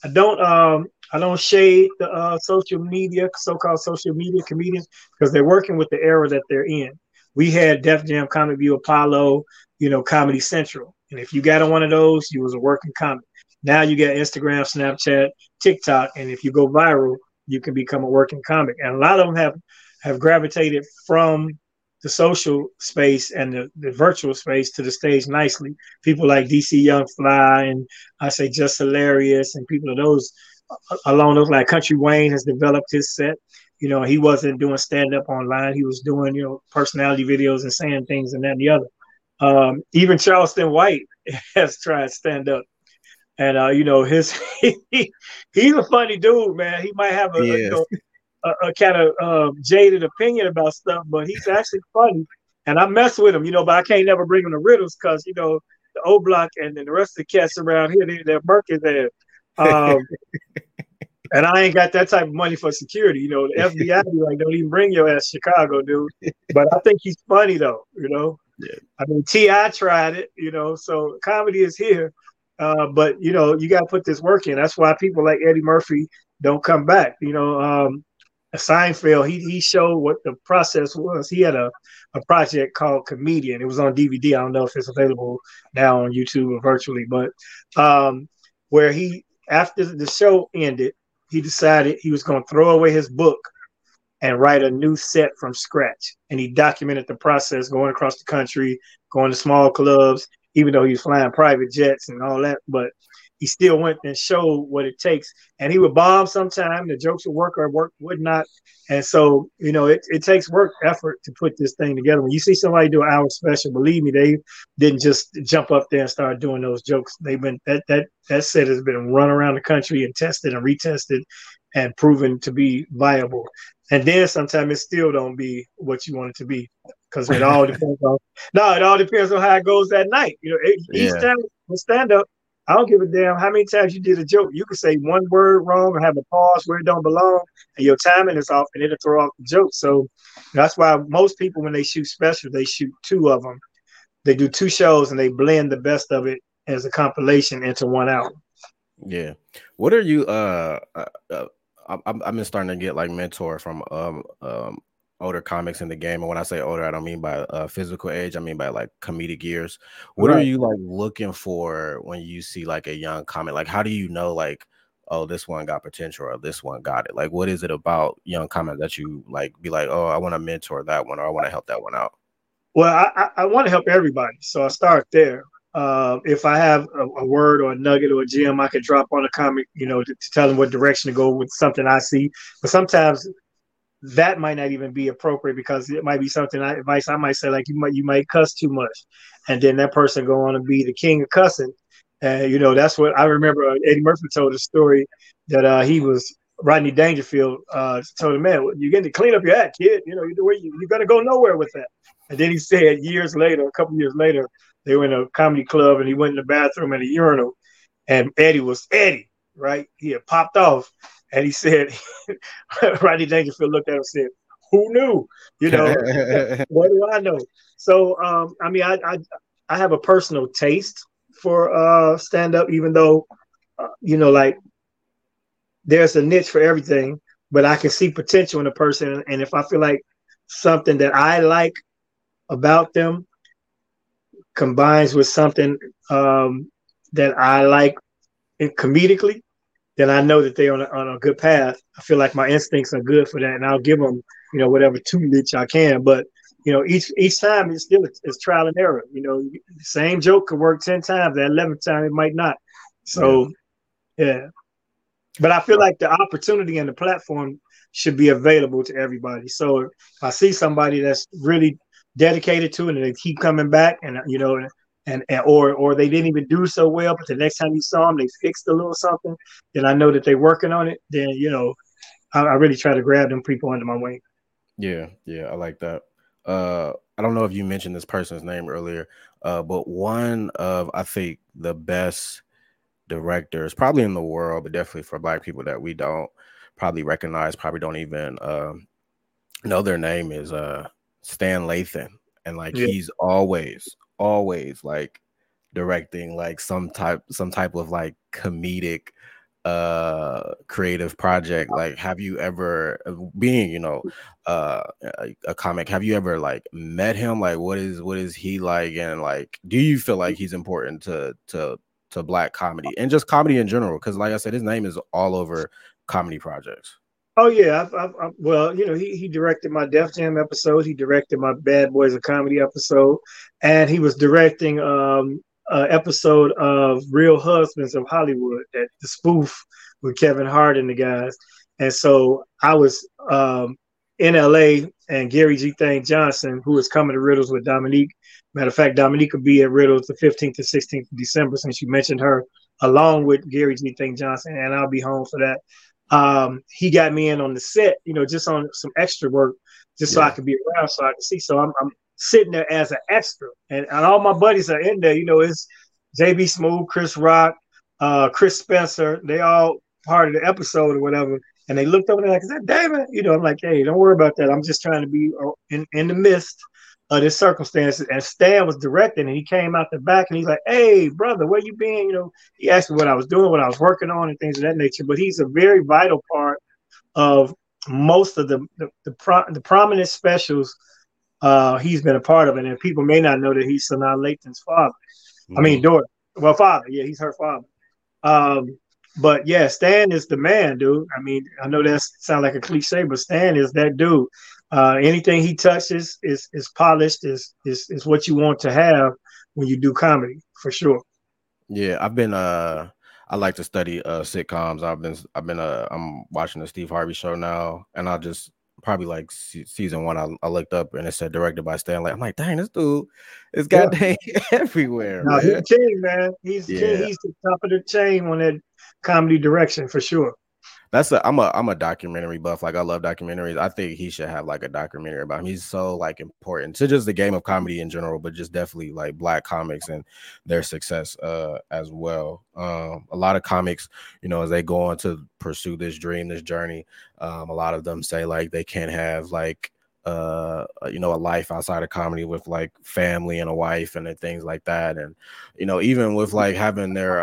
shade the so-called social media comedians, because they're working with the era that they're in. We had Def Jam, Comic View, Apollo, Comedy Central. And if you got on one of those, you was a working comic. Now you get Instagram, Snapchat, TikTok, and if you go viral, you can become a working comic. And a lot of them have gravitated from the social space and the virtual space to the stage nicely. People like DC Young Fly and I say Just Hilarious and people of those along those, like Country Wayne has developed his set. He wasn't doing stand-up online. He was doing, personality videos and saying things and that and the other. Even Charleston White has tried stand-up. And he's a funny dude, man. He might have a kind of jaded opinion about stuff, but he's actually funny. And I mess with him, but I can't never bring him to riddles because the O Block and then the rest of the cats around here, they're murky there. And I ain't got that type of money for security. The FBI be like, don't even bring your ass to Chicago, dude. But I think he's funny though. Yeah. I mean, T.I. tried it. So comedy is here. But you got to put this work in. That's why people like Eddie Murphy don't come back. Seinfeld, he showed what the process was. He had a project called Comedian. It was on DVD. I don't know if it's available now on YouTube or virtually, but where he, after the show ended, he decided he was going to throw away his book and write a new set from scratch. And he documented the process, going across the country, going to small clubs, even though he was flying private jets and all that, but he still went and showed what it takes. And he would bomb sometime, the jokes would work or would not. And so, it takes work, effort to put this thing together. When you see somebody do an hour special, believe me, they didn't just jump up there and start doing those jokes. They've been, that set has been run around the country and tested and retested and proven to be viable. And then sometimes it still don't be what you want it to be, because it all depends on. No, it all depends on how it goes that night. Each time with stand up, I don't give a damn how many times you did a joke. You can say one word wrong or have a pause where it don't belong, and your timing is off, and it'll throw off the joke. So that's why most people, when they shoot special, they shoot 2 of them. They do 2 shows and they blend the best of it as a compilation into 1 album. Yeah. What are you? I've been starting to get like mentor from older comics in the game, and when I say older, I don't mean by physical age, I mean by like comedic years. What are you like looking for when you see like a young comic? Like, how do you know like, oh, this one got potential or this one got it? Like, what is it about young comics that you like be like, oh, I want to mentor that one or I want to help that one out? Well, I want to help everybody, so I start there. If I have a word or a nugget or a gem, I could drop on a comic, to tell them what direction to go with something I see. But sometimes that might not even be appropriate, because it might be something advice I might say, like you might cuss too much, and then that person go on to be the king of cussing. And that's what I remember. Eddie Murphy told a story that he was Rodney Dangerfield told him, man, you get to clean up your act, kid. You're gonna go nowhere with that. And then he said a couple years later, they were in a comedy club and he went in the bathroom at a urinal, and Eddie was Eddie, right? He had popped off. And he said, Rodney Dangerfield looked at him and said, who knew? What do I know? So, I have a personal taste for stand-up, even though, like there's a niche for everything, but I can see potential in a person. And if I feel like something that I like about them combines with something that I like comedically, then I know that they're on a good path. I feel like my instincts are good for that, and I'll give them, whatever tutelage I can. But each time it's trial and error. The same joke could work 10 times. That 11th time it might not. So yeah. But I feel like the opportunity and the platform should be available to everybody. So if I see somebody that's really dedicated to it and they keep coming back, and or they didn't even do so well, but the next time you saw them they fixed a little something, then I know that they're working on it. Then I really try to grab them people under my wing. Yeah, I like that. I don't know if you mentioned this person's name earlier, but one of, I think, the best directors probably in the world, but definitely for Black people that we don't probably recognize, probably don't even know their name, is Stan Lathan. And like he's always like directing like some type of like comedic creative project. Like, have you ever, being a comic, have you ever like met him? Like, what is he like, and like, do you feel like he's important to Black comedy and just comedy in general? Because like I said, his name is all over comedy projects. Oh yeah, well, he directed my Def Jam episode. He directed my Bad Boys of Comedy episode, and he was directing an episode of Real Husbands of Hollywood, that the spoof with Kevin Hart and the guys. And so I was in LA, and Gary G. Thang Johnson, who is coming to Riddles with Dominique. Matter of fact, Dominique will be at Riddles the 15th to 16th of December, since you mentioned her, along with Gary G. Thang Johnson, and I'll be home for that. He got me in on the set, just on some extra work, just so I could be around, so I can see. So I'm sitting there as an extra, and all my buddies are in there. It's JB Smoove, Chris Rock, Chris Spencer. They all part of the episode or whatever. And they looked over there like, "Is that David?" I'm like, "Hey, don't worry about that. I'm just trying to be in the midst of this circumstance." And Stan was directing, and he came out the back, and he's like, "Hey, brother, where you been?" He asked me what I was doing, what I was working on, and things of that nature. But he's a very vital part of most of the prominent specials he's been a part of it. And people may not know that he's Sanaa Lathan's father. Mm-hmm. I mean, daughter. Well, father. Yeah, he's her father. But yeah, Stan is the man, dude. I mean, I know that sounds like a cliche, but Stan is that dude. Anything he touches is polished, is what you want to have when you do comedy, for sure. Yeah, I've been I like to study sitcoms. I'm watching the Steve Harvey Show now, and I just probably like season 1, I looked up and it said directed by Stan Lee. I'm like, dang, this dude is goddamn everywhere. No, he's king, man. He's king. He's the top of the chain on that comedy direction, for sure. I'm a documentary buff. Like, I love documentaries. I think he should have like a documentary about him. He's so like important to just the game of comedy in general, but just definitely like Black comics and their success as well. A lot of comics, as they go on to pursue this dream, this journey, a lot of them say like they can't have like a life outside of comedy with like family and a wife and things like that. And even with like having their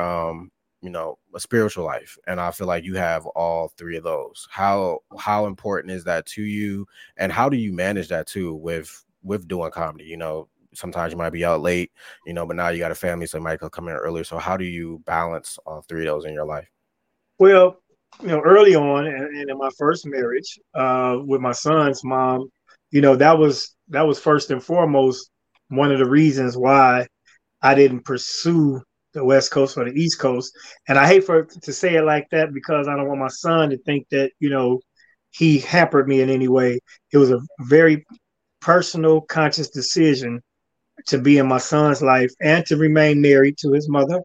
a spiritual life. And I feel like you have all three of those. How important is that to you? And how do you manage that too with doing comedy? Sometimes you might be out late, but now you got a family, so you might come in earlier. So how do you balance all three of those in your life? Well, early on, and in my first marriage with my son's mom, that was first and foremost one of the reasons why I didn't pursue the West Coast or the East Coast. And I hate to say it like that, because I don't want my son to think that, he hampered me in any way. It was a very personal, conscious decision to be in my son's life and to remain married to his mother.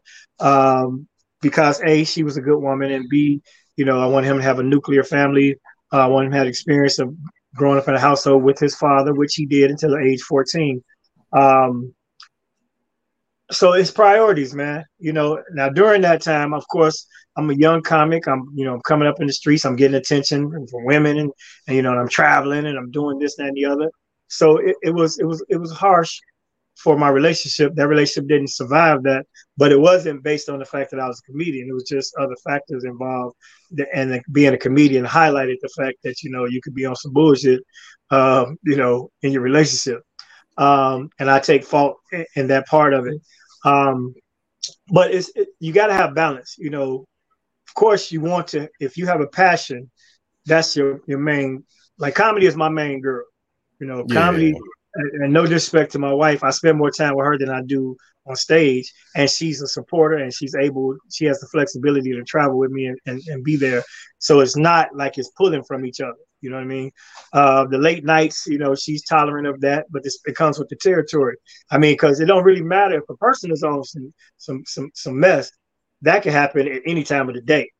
Because A, she was a good woman, and B, I want him to have a nuclear family. I want him to have experience of growing up in a household with his father, which he did until age 14. So it's priorities, man. Now during that time, of course, I'm a young comic. I'm coming up in the streets. I'm getting attention from women, and I'm traveling and I'm doing this, that, and the other. So it was harsh for my relationship. That relationship didn't survive that, but it wasn't based on the fact that I was a comedian. It was just other factors involved. And being a comedian highlighted the fact that, you could be on some bullshit, in your relationship. And I take fault in that part of it. But you got to have balance. Of course, you want to, if you have a passion, that's your main, like comedy is my main girl. Comedy, and no disrespect to my wife, I spend more time with her than I do on stage, and she's a supporter, and she has the flexibility to travel with me and be there. So it's not like it's pulling from each other. You know what I mean? The late nights, she's tolerant of that, but it comes with the territory. I mean, because it don't really matter if a person is on some mess, that can happen at any time of the day.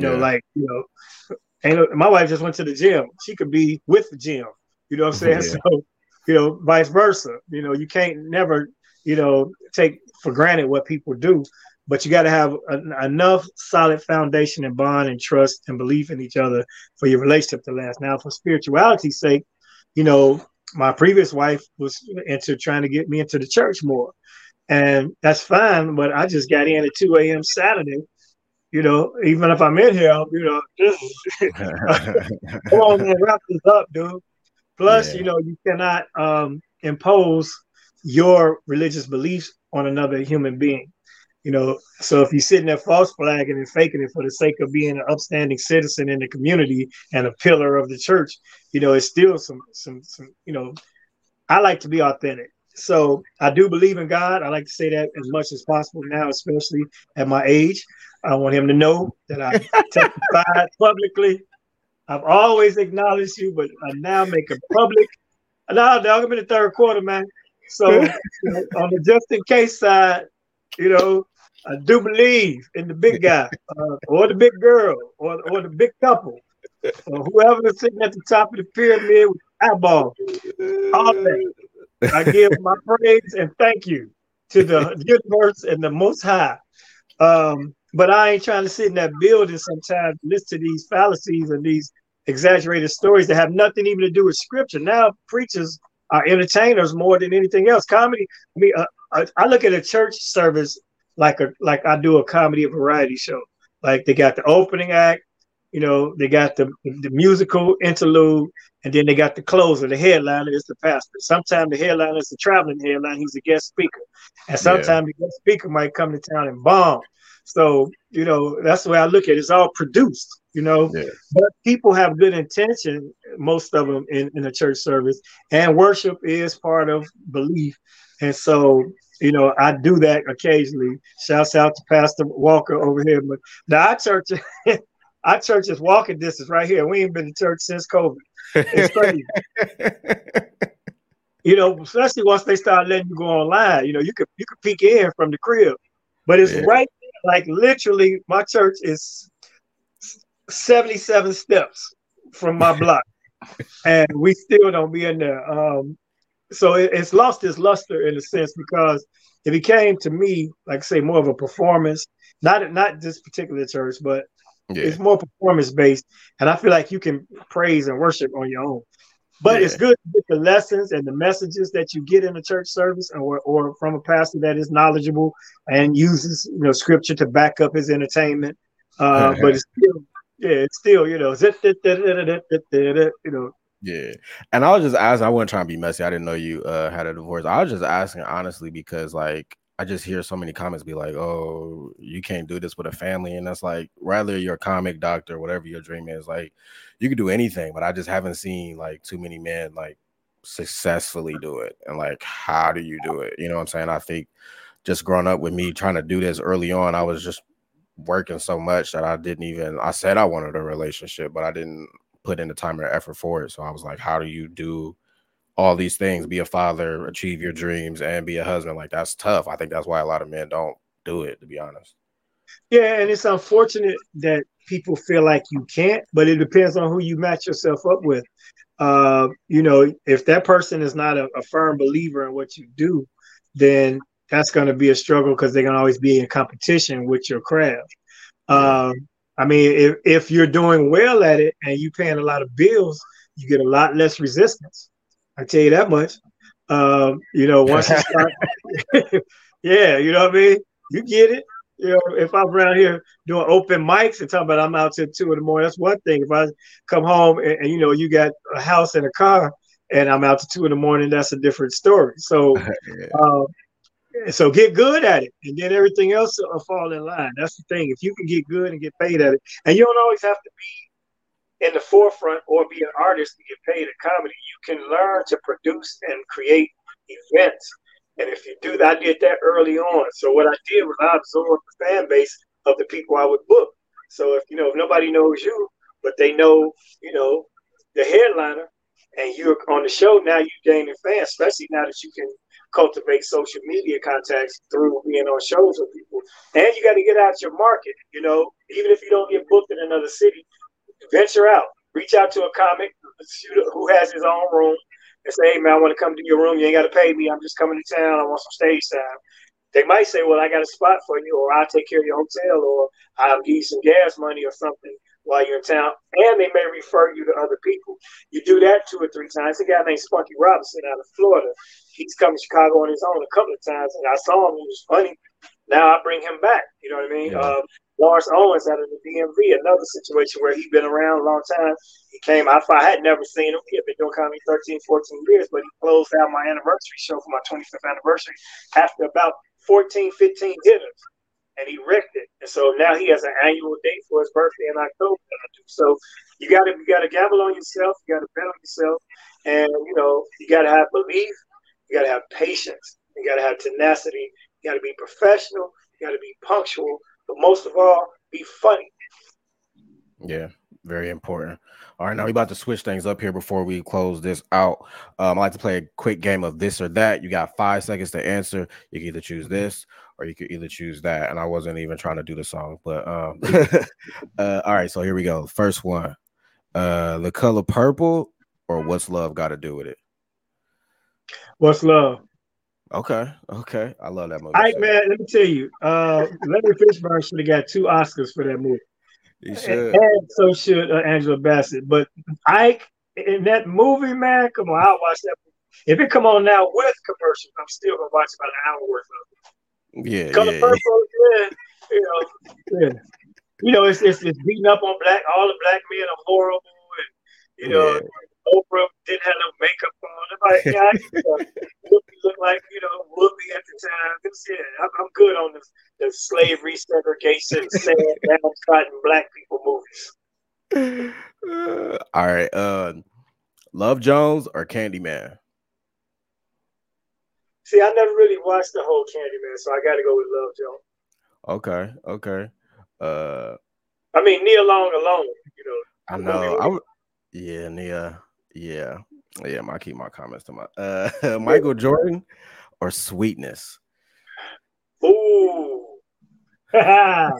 My wife just went to the gym. She could be with the gym. You know what I'm saying? So, vice versa. You can't never, take for granted what people do, but you got to have enough solid foundation and bond and trust and belief in each other for your relationship to last. Now, for spirituality's sake, my previous wife was into trying to get me into the church more, and that's fine. But I just got in at 2 a.m. Saturday. Even if I'm in here, come on, man, wrap this up, dude. Plus, you cannot impose your religious beliefs on another human being. So if you're sitting there false flagging and faking it for the sake of being an upstanding citizen in the community and a pillar of the church, it's still some, I like to be authentic. So I do believe in God. I like to say that as much as possible now, especially at my age. I want him to know that I testified publicly. I've always acknowledged you, but I now make it public. Now, dog, I'm in the third quarter, man. So on the just in case side, I do believe in the big guy or the big girl or the big couple or whoever is sitting at the top of the pyramid with eyeball. All that. I give my praise and thank you to the universe and the Most High. But I ain't trying to sit in that building sometimes, listen to these fallacies and these exaggerated stories that have nothing even to do with scripture. Now preachers are entertainers more than anything else. Comedy. I mean, I look at a church service like I do a comedy variety show. Like they got the opening act, they got the musical interlude, and then they got the closer. The headliner is the pastor. Sometimes the headliner is the traveling headliner. He's a guest speaker, and sometimes the guest speaker might come to town and bomb. So, that's the way I look at it. It's all produced, but people have good intention, most of them in a church service, and worship is part of belief. And so, I do that occasionally. Shouts out to Pastor Walker over here. But now our church is walking distance right here. We ain't been to church since COVID. It's crazy. Especially once they start letting you go online, you could peek in from the crib, but it's right. Like literally, my church is 77 steps from my block, and we still don't be in there. So it's lost its luster in a sense because it became to me, like I say, more of a performance. Not this particular church, but it's more performance based, and I feel like you can praise and worship on your own. But it's good to get the lessons and the messages that you get in a church service or from a pastor that is knowledgeable and uses scripture to back up his entertainment. But it's still, Yeah. And I was just asking, I wasn't trying to be messy. I didn't know you had a divorce. I was just asking honestly because like I just hear so many comments be like, oh, you can't do this with a family. And that's like, rather you're a comic doctor, whatever your dream is, like you could do anything, but I just haven't seen like too many men like successfully do it. And like, how do you do it? You know what I'm saying? I think just growing up with me trying to do this early on, I was just working so much that I said I wanted a relationship, but I didn't put in the time and effort for it. So I was like, how do you do all these things, be a father, achieve your dreams, and be a husband? Like, that's tough. I think that's why a lot of men don't do it, to be honest. Yeah, and it's unfortunate that people feel like you can't, but it depends on who you match yourself up with. If that person is not a firm believer in what you do, then that's going to be a struggle because they're going to always be in competition with your craft. I mean, if you're doing well at it and you're paying a lot of bills, you get a lot less resistance. I tell you that much. Once you start, yeah, you know what I mean? You get it. If I'm around here doing open mics and talking about I'm out till 2 in the morning, that's one thing. If I come home and you got a house and a car and I'm out to 2 in the morning, that's a different story. So, Yeah. so get good at it, and then everything else will fall in line. That's the thing. If you can get good and get paid at it, and you don't always have to be in the forefront or be an artist to get paid at comedy. You can learn to produce and create events. And if you do that, I did that early on. So what I did was I absorbed the fan base of the people I would book. So if nobody knows you, but they know, the headliner, and you're on the show, now you gaining fans, especially now that you can cultivate social media contacts through being on shows with people. And you got to get out your market, even if you don't get booked in another city, venture out, reach out to a comic who has his own room and say, hey, man, I want to come to your room. You ain't got to pay me. I'm just coming to town. I want some stage time. They might say, well, I got a spot for you, or I'll take care of your hotel, or I'll give you some gas money or something while you're in town. And they may refer you to other people. You do that 2 or 3 times. A guy named Spunky Robinson out of Florida. He's come to Chicago on his own a couple of times, and I saw him. He was funny. Now I bring him back. You know what I mean? Yeah. Lawrence Owens out of the DMV, another situation where he'd been around a long time. He came, I had never seen him. He had been doing comedy 13, 14 years, but he closed out my anniversary show for my 25th anniversary after about 14, 15 dinners, and he wrecked it. And so now he has an annual date for his birthday in October. So you gotta gamble on yourself. You gotta bet on yourself, and you gotta have belief. You gotta have patience. You gotta have tenacity. You gotta be professional. You gotta be punctual. But most of all, be funny. Yeah, very important. All right, now we're about to switch things up here before we close this out. I like to play a quick game of this or that. You got 5 seconds to answer. You can either choose this or you could either choose that. And I wasn't even trying to do the song, but all right, so here we go. First one. The Color Purple or What's Love Got to Do with It? What's Love? Okay. I love that movie. All right, man, let me tell you. Larry Fishburne should have got 2 Oscars for that movie. He should. And so should Angela Bassett. But Ike, in that movie, man, come on, I'll watch that movie. If it come on now with commercials, I'm still going to watch about an hour worth of it. Yeah, Color Purple, yeah. It's beating up on all the black men are horrible. And, Oprah didn't have no makeup on. Everybody, look like Whoopi at the time. I'm good on the slavery, segregation, sad, downtrodden black people movies. All right, Love Jones or Candyman? See, I never really watched the whole Candyman, so I got to go with Love Jones. Okay. I mean, Nia Long alone. I know. Nia. Yeah. I keep my comments to my Michael Jordan or Sweetness. Ooh. Hey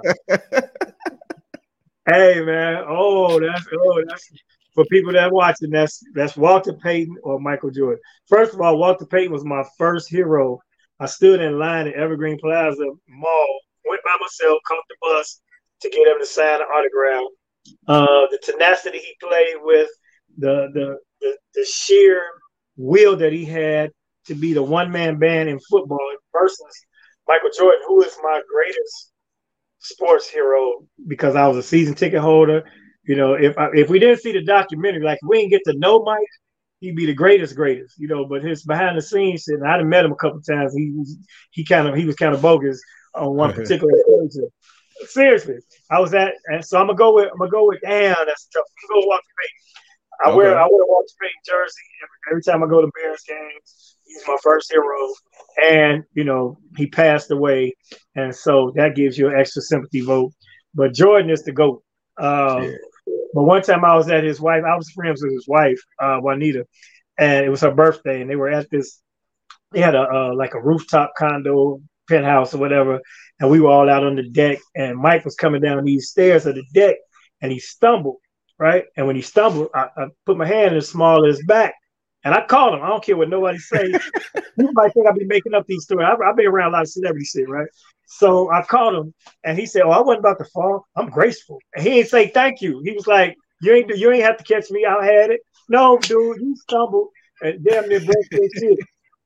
man. That's for people that are watching, that's Walter Payton or Michael Jordan. First of all, Walter Payton was my first hero. I stood in line at Evergreen Plaza Mall, went by myself, caught the bus to get him to sign an autograph. The tenacity he played with, the sheer will that he had to be the one-man band in football versus Michael Jordan, who is my greatest sports hero because I was a season ticket holder. If we didn't see the documentary, like we didn't get to know Mike, he'd be the greatest. But his behind the scenes shit, and I'd have met him a couple of times. He was kind of bogus on one particular occasion. Seriously, I was at, and so I'm gonna go with damn, that's tough. I'm gonna go Walter Payton. I wear a Walter Payton jersey every time I go to Bears games. He's my first hero, and he passed away, and so that gives you an extra sympathy vote. But Jordan is the GOAT. But one time I was at his wife. I was friends with his wife, Juanita, and it was her birthday, and they were at this. They had a rooftop condo, penthouse or whatever, and we were all out on the deck. And Mike was coming down these stairs of the deck, and he stumbled. Right, and when he stumbled, I put my hand as small as his back, and I called him. I don't care what nobody say. You might think I'd be making up these stories. I've been around a lot of celebrity shit, right? So I called him, and he said, "Oh, I wasn't about to fall. I'm graceful." And he didn't say thank you. He was like, "You ain't have to catch me. I had it." No, dude, you stumbled and damn near broke your shit.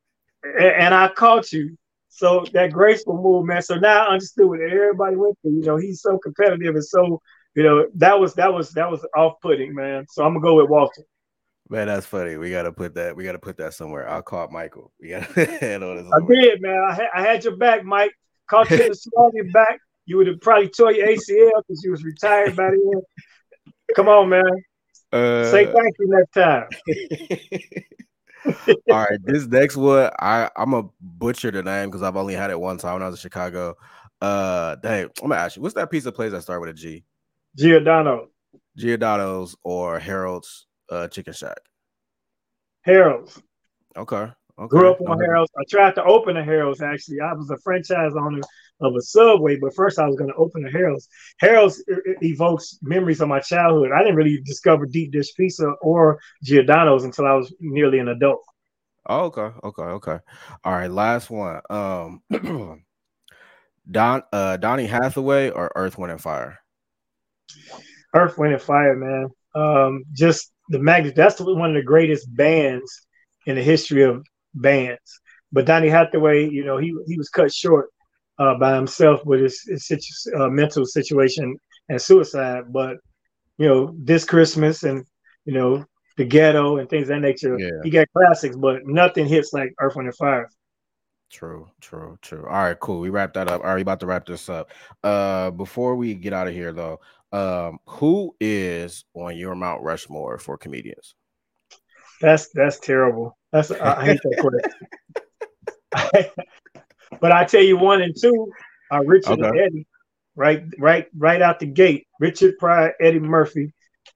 and I caught you. So that graceful move, man. So now I understood what everybody went through. You know, he's so competitive and so, you know, that was off putting, man. So I'm gonna go with Walter. Man, that's funny. We gotta put that. We gotta put that somewhere. I'll call Michael. We gotta handle this I somewhere. did, man. I had your back, Mike. Caught you in the small of your back. You would have probably tore your ACL because you was retired by then. Come on, man. Say thank you next time. All right, this next one, I'm a butcher the name because I've only had it one time when I was in Chicago. Dang, I'm gonna ask you, what's that piece of place that start with a G? Giordano. Giordano's or Harold's Chicken Shack? Harold's. Okay. Grew up on Harold's. I tried to open a Harold's, actually. I was a franchise owner of a Subway, but first I was going to open a Harold's. Harold's evokes memories of my childhood. I didn't really discover deep dish pizza or Giordano's until I was nearly an adult. Oh, okay. All right, last one. Donny Hathaway or Earth, Wind, and Fire? Earth, Wind, and Fire, man. Just the magnitude. That's one of the greatest bands in the history of bands. But Donny Hathaway, you know, he was cut short by himself with his mental situation and suicide. But you know, this Christmas and you know the Ghetto and things of that nature, he got classics, but nothing hits like Earth, Wind, and Fire. True. All right, cool. We wrapped that up. All right, about to wrap this up. Before we get out of here, though, who is on your Mount Rushmore for comedians? That's terrible. I hate that question. But I tell you, 1 and 2 are Richard and Eddie, right out the gate. Richard Pryor, Eddie Murphy.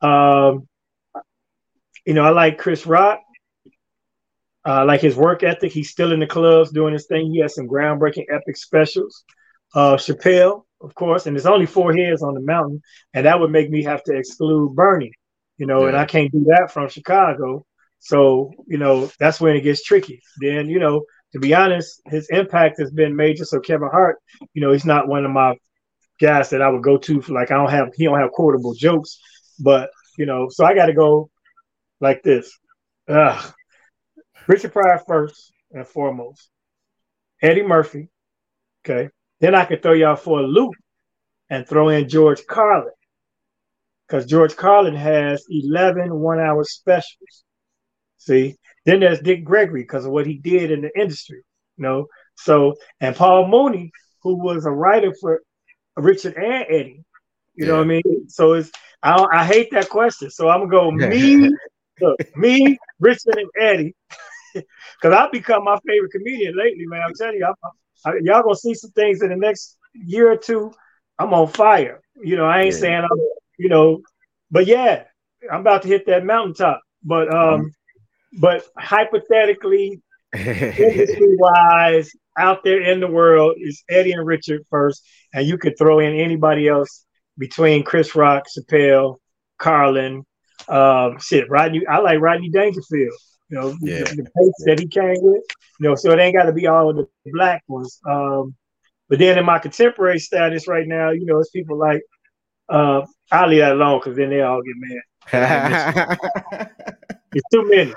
You know, I like Chris Rock. Like his work ethic. He's still in the clubs doing his thing. He has some groundbreaking epic specials. Chappelle, of course, and there's only 4 heads on the mountain, and that would make me have to exclude Bernie. You know, and I can't do that from Chicago. So, you know, that's when it gets tricky. Then, you know, to be honest, his impact has been major. So Kevin Hart, you know, he's not one of my guys that I would go to for like he don't have quotable jokes. But, you know, so I got to go like this. Richard Pryor first and foremost. Eddie Murphy. Okay. Then I could throw y'all for a loop and throw in George Carlin. Because George Carlin has 11 one-hour specials. See? Then there's Dick Gregory because of what he did in the industry. You know? So, and Paul Mooney, who was a writer for Richard and Eddie. You know what I mean? So I hate that question. So I'm going to go me, Richard, and Eddie. Because I've become my favorite comedian lately, man. I'm telling you, y'all going to see some things in the next year or two. I'm on fire. You know, I ain't saying I'm, you know, but yeah, I'm about to hit that mountaintop. But hypothetically, industry-wise, out there in the world is Eddie and Richard first, and you could throw in anybody else between Chris Rock, Chappelle, Carlin, Rodney. I like Rodney Dangerfield. You know, the pace that he came with. You know, so it ain't got to be all of the black ones. But then in my contemporary status right now, you know, it's people like I'll leave that alone because then they all get mad. It's too many.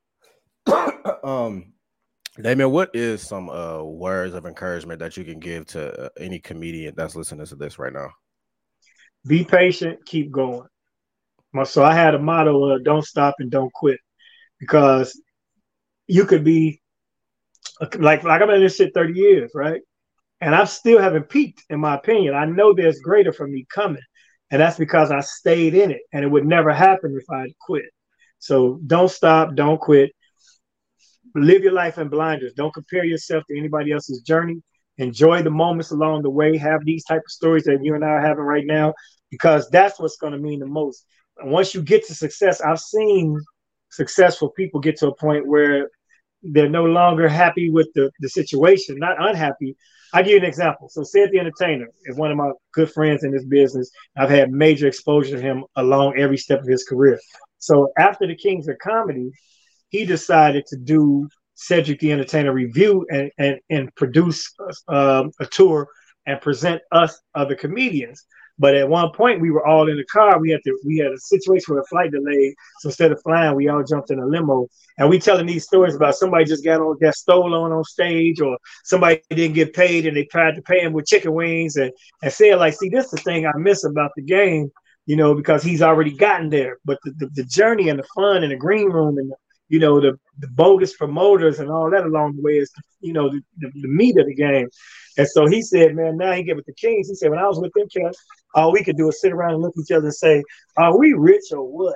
Damien, what is some words of encouragement that you can give to any comedian that's listening to this right now? Be patient, keep going. So I had a motto of don't stop and don't quit, because you could be like I've been in this shit 30 years, right? And I still haven't peaked, in my opinion. I know there's greater for me coming, and that's because I stayed in it, and it would never happen if I had quit. So don't stop, don't quit. Live your life in blinders. Don't compare yourself to anybody else's journey. Enjoy the moments along the way. Have these type of stories that you and I are having right now, because that's what's going to mean the most. And once you get to success, I've seen successful people get to a point where they're no longer happy with the situation, not unhappy. I'll give you an example. So Sid the Entertainer is one of my good friends in this business. I've had major exposure to him along every step of his career. So after the Kings of Comedy, he decided to do Cedric the Entertainer Review and produce a tour and present us other comedians. But at one point, we were all in the car. We had a situation where a flight delayed. So instead of flying, we all jumped in a limo. And we telling these stories about somebody just got stolen on stage, or somebody didn't get paid and they tried to pay him with chicken wings, and said like, see, this is the thing I miss about the game, because he's already gotten there. But the journey and the fun and the green room and the bogus promoters and all that along the way is the meat of the game. And so he said, man, now he get with the Kings. He said, when I was with them cats, all we could do is sit around and look at each other and say, are we rich or what?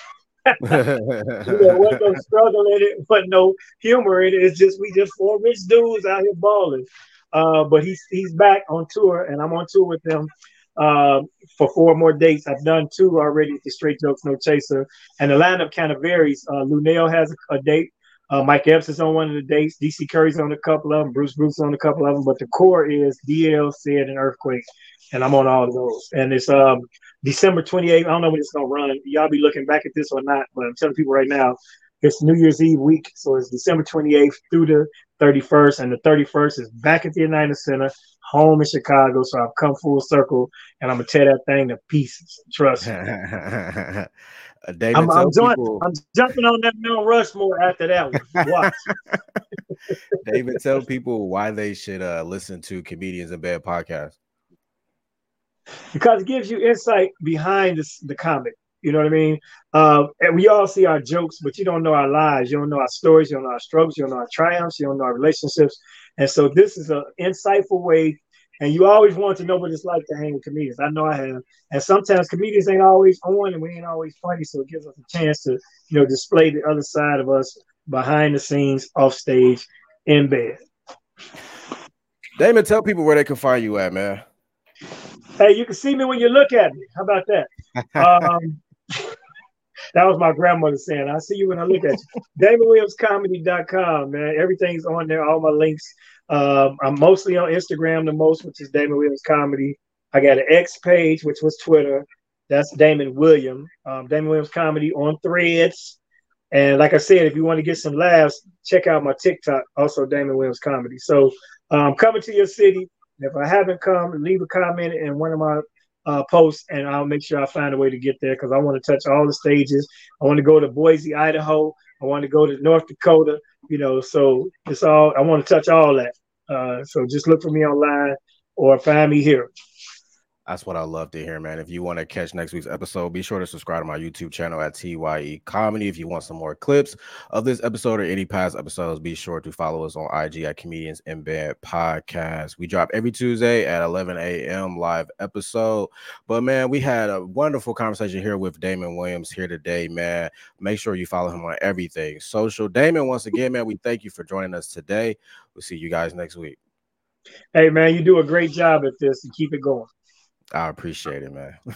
Wasn't no struggle in it, wasn't no humor in it. It's just we just four rich dudes out here balling. But he's back on tour, and I'm on tour with them for 4 more dates. I've done 2 already at the Straight Jokes No Chaser, and the lineup kind of varies. Lunel has a date. Mike Epps is on one of the dates. DC Curry's on a couple of them. Bruce on a couple of them. But the core is DL, Sid, and Earthquake, and I'm on all of those. And it's December 28th. I don't know when it's gonna run. Y'all be looking back at this or not, but I'm telling people right now, it's New Year's Eve week, so it's December 28th through the 31st, and the 31st is back at the United Center, home in Chicago. So I've come full circle, and I'm gonna tear that thing to pieces. Trust me. David, I'm jumping on that Mount Rushmore after that one. Watch. David, tell people why they should listen to Comedians in Bed podcast. Because it gives you insight behind the comic. You know what I mean? And we all see our jokes, but you don't know our lives. You don't know our stories. You don't know our struggles. You don't know our triumphs. You don't know our relationships. And so this is an insightful way. And you always want to know what it's like to hang with comedians. I know I have. And sometimes comedians ain't always on and we ain't always funny. So it gives us a chance to, display the other side of us behind the scenes, off stage, in bed. Damon, tell people where they can find you at, man. Hey, you can see me when you look at me. How about that? That was my grandmother saying, I see you when I look at you. DamonWilliamsComedy.com, man. Everything's on there, all my links. I'm mostly on Instagram the most, which is Damon Williams Comedy. I got an X page, which was Twitter. That's Damon William. Damon Williams Comedy on Threads. And like I said, if you want to get some laughs, check out my TikTok, also Damon Williams Comedy. So coming to your city. If I haven't come, leave a comment in one of my posts, and I'll make sure I find a way to get there because I want to touch all the stages. I want to go to Boise, Idaho. I want to go to North Dakota. So it's all. I want to touch all that. So just look for me online or find me here. That's what I love to hear, man. If you want to catch next week's episode, be sure to subscribe to my YouTube channel at TYE Comedy. If you want some more clips of this episode or any past episodes, be sure to follow us on IG at Comedians in Bed Podcast. We drop every Tuesday at 11 a.m. live episode. But, man, we had a wonderful conversation here with Damon Williams here today, man. Make sure you follow him on everything social. Damon, once again, man, we thank you for joining us today. We'll see you guys next week. Hey, man, you do a great job at this and keep it going. I appreciate it, man.